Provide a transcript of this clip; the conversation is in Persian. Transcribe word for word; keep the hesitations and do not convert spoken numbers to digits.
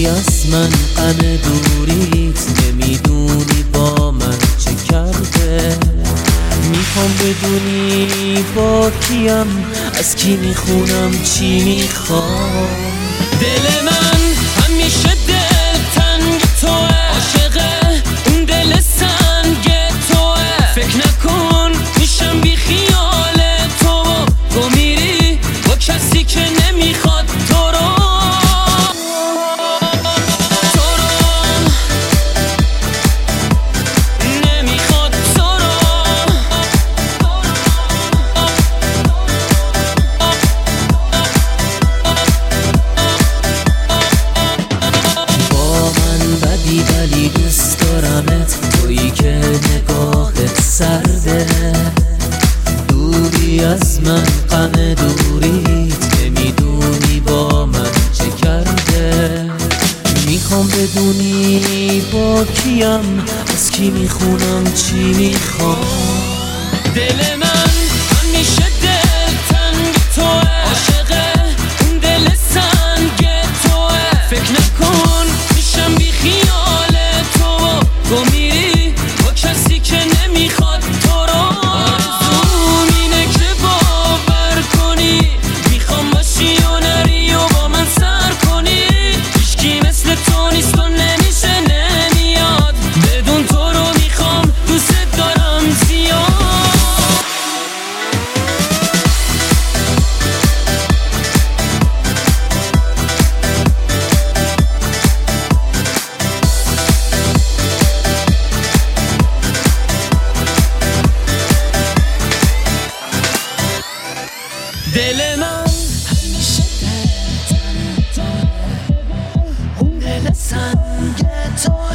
از من غم دوریت، نمیدونی با من چه کرده. میخوام بدونی با کیم، از کی میخونم چی میخوام. دل من همیشه دل تنگ توه، عاشق اون دل سنگ توه. فکر نکن میشم بی خیال تو، تو میری با کسی که نمیخواد تو رو. ولی دوست دارمت، تویی که نگاهت سرده. دوری از من غم دوریت، نمیدونی با من چه کرده. میخوام بدونی با کیم، از کی میخونم چی میخوام. دل من همیشه دل تنگ توه، عاشق اون دل سنگ توه. فکر نکن میشم بی خیال تو، تو میری با کسی که نمیخواد تو رو. آرزوم اینه که باور کنی، میخوام باشی و نری و با من سر کنی. هیچکی مثل تو نیست و نمیشه نمیاد، بدون تو رو میخوام دوست دارم زیاد. دل من همیشه دل تنگ توه، اون دل سنگ توه.